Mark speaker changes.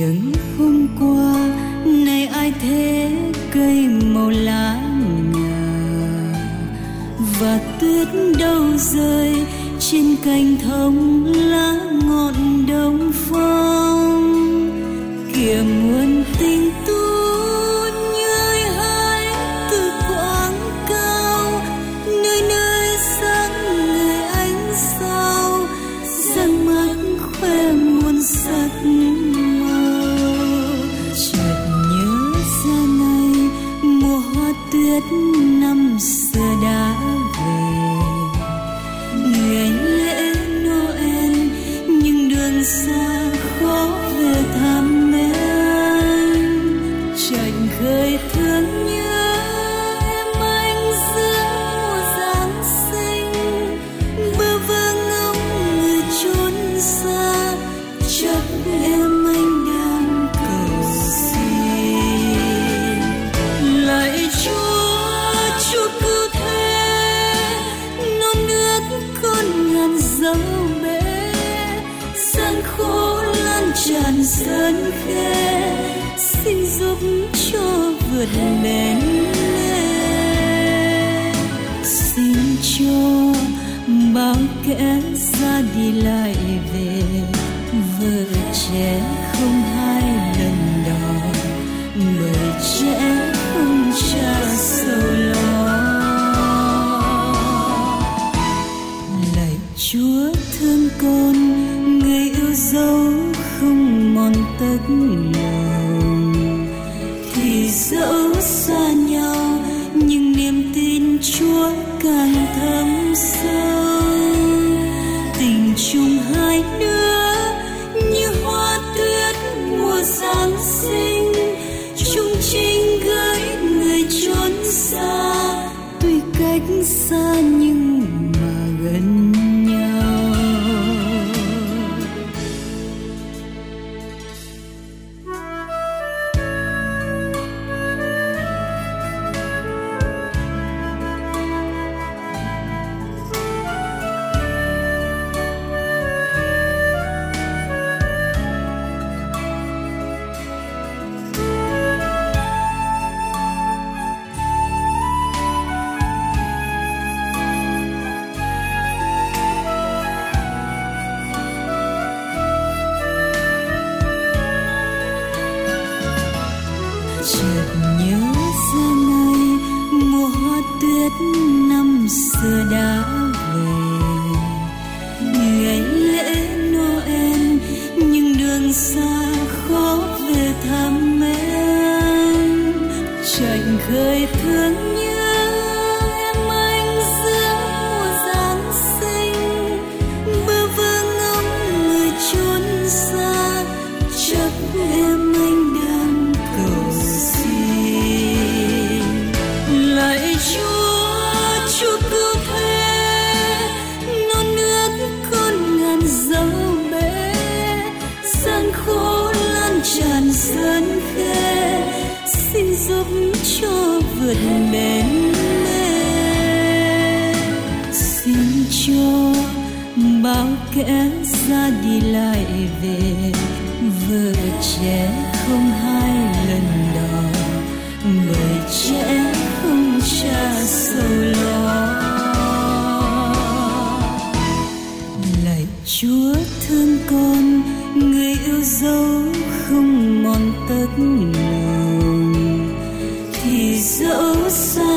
Speaker 1: chiếng hôm qua nay ai thế cây màu lá nhà, và tuyết đâu rơi trên cành thông lá ngọn đông phong. Kìa muôn tình tu như hai từ quãng cao, nơi nơi sáng người ánh sao, răng mắt khoe muôn sắc màu. Chợt nhớ ra ngày mùa hoa tuyết năm xưa đã về, ngày lễ Noel nhưng đường xa khó về thăm em. Chợt khơi thương nhớ em anh giữa mùa Giáng sinh, bơ vơ ngóng người chốn xa, chắc em anh đang cầu xin. Lạy Chúa cứu thế, non nước con ngàn dấu bể, gian khổ lan tràn sơn khê, xin giúp cho vượt bến lê. Xin cho bao kẻ ra đi lại về, vợ trẻ không hai lần đò, người trẻ không cha sầu lo. Lạy Chúa thương con, người yêu dấu không mòn tấc lòng, thì dẫu xa nhau nhưng niềm tin Chúa càng thấm sâu. Tình chung hai đứa như hoa tuyết mùa Giáng sinh, chung chinh gửi người chốn xa, tuy cách xa nhưng mà gần nhau. Chợt nhớ ra ngày mùa hoa tuyết năm xưa đã về, ngày lễ Noel nhưng đường xa khó về thăm em. Chợt khơi thương nhớ em anh giữa mùa Giáng sinh, bơ vơ ngóng người chốn xa, chắc em anh đang cầu xin. Lạy Chúa cứu thế, non nước con ngàn dấu bể, gian khổ lan tràn sơn khê, xin giúp cho vượt bến lê. Xin cho bao kẻ ra đi lại về, vợ trẻ không hai lần đò, người trẻ không cha sầu lo. Lạy Chúa thương con, người yêu dấu không mòn tấc lòng, thì dẫu xa